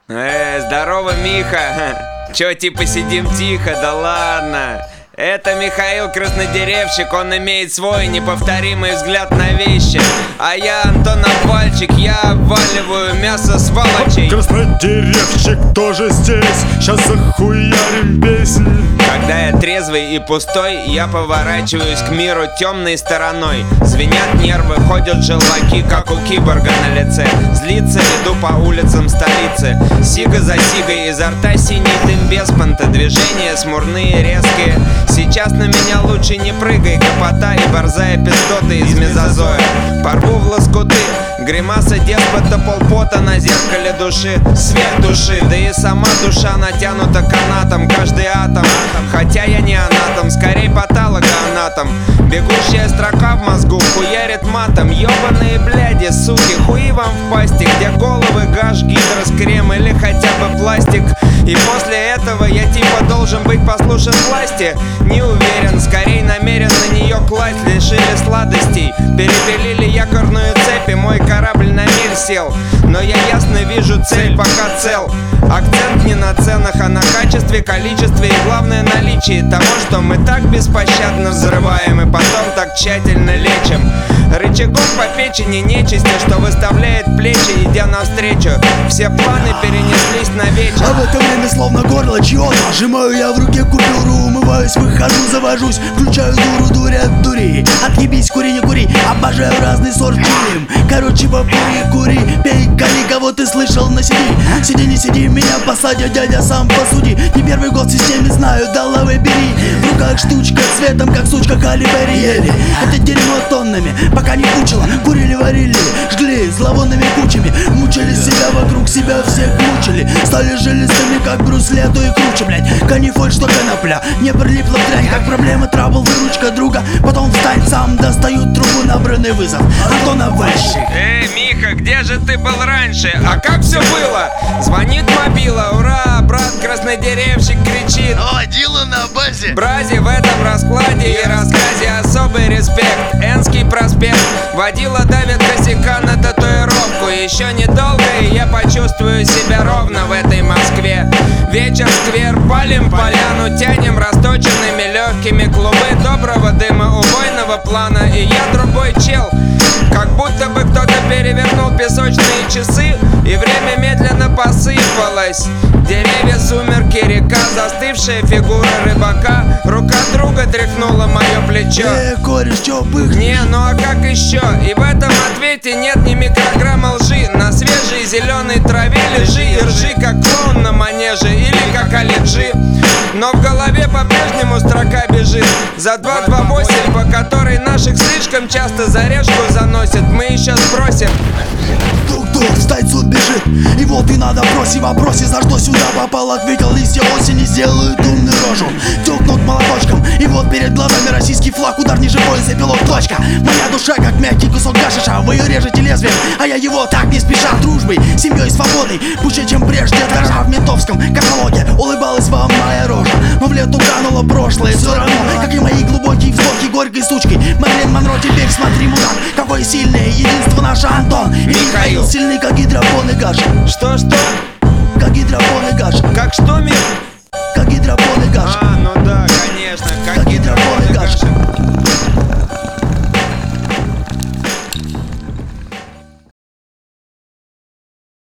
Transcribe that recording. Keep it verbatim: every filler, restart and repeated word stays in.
Э, здорово, Миха. Чё, типа сидим тихо? Да ладно. Это Михаил Краснодеревщик, он имеет свой неповторимый взгляд на вещи. А я Антон Обвальчик, я обваливаю мясо сволочей. Краснодеревщик тоже здесь, сейчас захуярим песни. Когда я трезвый и пустой, я поворачиваюсь к миру темной стороной. Звенят нервы, ходят желваки, как у киборга на лице. Злится, иду по улицам столицы. Сига за сигой, изо рта синий дым без понта. Движения смурные, резкие. Сейчас на меня лучше не прыгай, гопота и борзая пиздота из мезозоя. Порву в лоскуты, гримаса деспота, полпота на зеркале души. Свет души, да и сама душа натянута канатом. Каждый атом, хотя я не анатом, скорей патологоанатом. Бегущая строка в мозгу хуярит матом. Ёбаные бляди, суки, хуи вам в пасти. Где головы, гаш, гидрос-крем или хотя бы пластик. И после этого я типа должен быть послушен власти. Не уверен, скорей намерен на нее класть. Лишили сладостей, перепилили якорную цепь, и мой корабль на мель сел. Но я ясно вижу цель, пока цел. Акцент не на ценах, а на качестве, количестве и главное наличии того, что мы так беспощадно взрываем и потом так тщательно лечим. Рычагом по печени нечисти, что выставляет плечи, идя навстречу. Все планы перенеслись на вечер. А в это время словно горло чьё-то сжимаю я в руке купюру, умываюсь, выхожу, завожусь, включаю дуру, дуря, дури. Отъебись, кури, не кури, обожаю разный сорт чилим. Короче, попури, кури, пей, кали, кого ты слышал, на сиди. Сиди, не сиди, меня посадят, дядя, сам посуди. Не первый год в системе знаю, да лавы бери. В руках штучка, цветом, как сучка, калибри ели. Это дерьмо тоннами, пока не кучило. Курили, варили, жгли зловонными кучами. Мучили себя, вокруг себя всех мучили. Стали жилистыми, как Брюс-Ли, а то и круче, блять. Канифоль, что конопля, не прилипла в дрянь. Как проблема, трабл, выручка друга. Потом встань сам, достают трубу, набранный вызов. Антон Обвальчик. Эй, Миха, где же ты был раньше? А как все было? Звонит мобила, ура, брат Краснодеревщик кричит. О, Дила на базе. Бразе в этом раскладе и рассказе особый респект. Энский проспект, водила давит косяка на татуировку. Еще недолго и я почувствую себя ровно в этой Москве. Вечер, сквер, палим поляну, тянем расточенными легкими клубы доброго дыма убойного плана. И я другой чел, как будто бы кто-то перевернул песочные часы, и время медленно посыпалось. Деревья, сумерки, река, застывшая фигура рыбака. Рука друга тряхнула мое плечо. Э, кореш, чё пыхнешь? Не, ну а как еще? И в этом ответе нет ни микрограмма лжи. На свежей зеленой траве лежи и ржи, как клоун на манеже или как Алиджи. Но в голове по-прежнему строка бежит за два два восемь, по которой наших слишком часто за решку заносят. Мы еще спросим. Тук-тук, встать, суд бежит. И вот и надо бросить вопросе, за что сюда попал. Ответил, листья осени сделают умную рожу. Тюкнут молоточком, и вот перед глазами российский флаг. Удар ниже пояса, пилот, точка. Моя душа, как мягкий кусок гашиша. Вы ее режете лезвием, а я его так не спеша. Дружбой, семьей, свободой, пуще, чем прежде. Дрожа в ментовском каталоге, улыбалась вам моя рожа. Но в лету кануло прошлое, все равно, как и мои глубокие вздохи горькой сучкой. Марлен Монро, теперь смотри, мудак, какой сильный, единство наше Антон и Михаил. Сильный, как гидропон и гаш. Что-что? Как гидропон и гаш. Как что, Мих? Как гидропон и гаш. А, ну да, конечно, как, Как гидропон и гаш. гидропон и гаш.